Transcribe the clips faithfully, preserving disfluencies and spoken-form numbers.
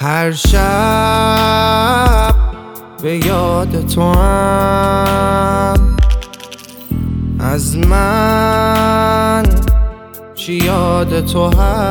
هر شب به یاد تو هم، از من چی یاد تو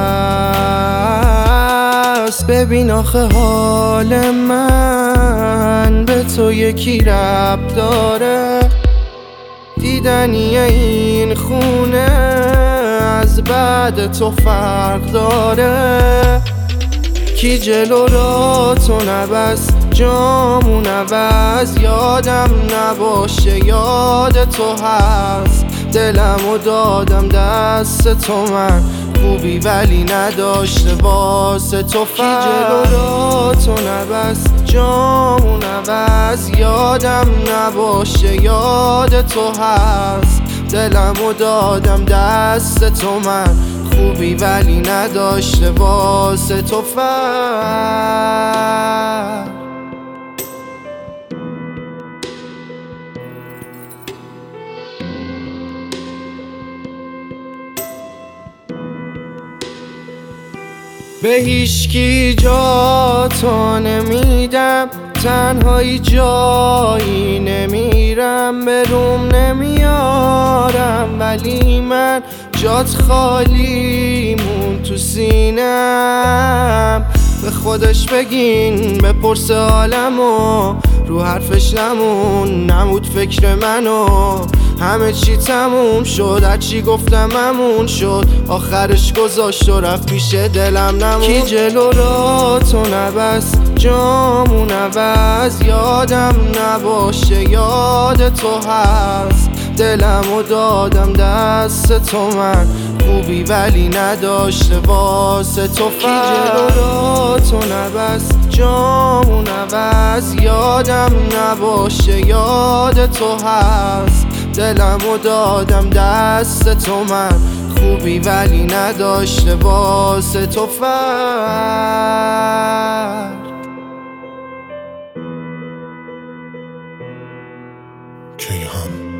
هست. ببین آخه حال من به تو یکی ربط داره، دیدنی این خونه از بعد تو فرق داره. کی جلو را تو نبست جامون عوض، یادم نباشه یاد تو هست. دلمو دادم دست تو، من خوبی ولی نداشته واسه تو فرق. کی جلو را تو نبست جامون عوض، یادم نباشه یاد تو هست. دلمو دادم دست تو، من خوبی ولی نداشته واسه تو فرق. به هیچکی جا تو نمیدم، تنهایی جایی نمیرم، به روم نمیارم، ولی من جات خالی مون تو سینم. به خودش بگین بپرس عالمو، رو حرفش نمون نمود فکر منو. همه چی تموم شد، هرچی گفتم همون شد، آخرش گذاشت و رفت پیش دلم نمون. کی جلو را تو نبست جامون عوض، یادم نباشه یاد تو هست. دلمو دادم دست تو، من خوبی ولی نداشته واسه تو فرق. کی جلو را تو نبست جامون عوض، یادم نباشه یاد تو هست. دلمو دادم دست تو، من خوبی ولی نداشته واسه تو فرق. کیهان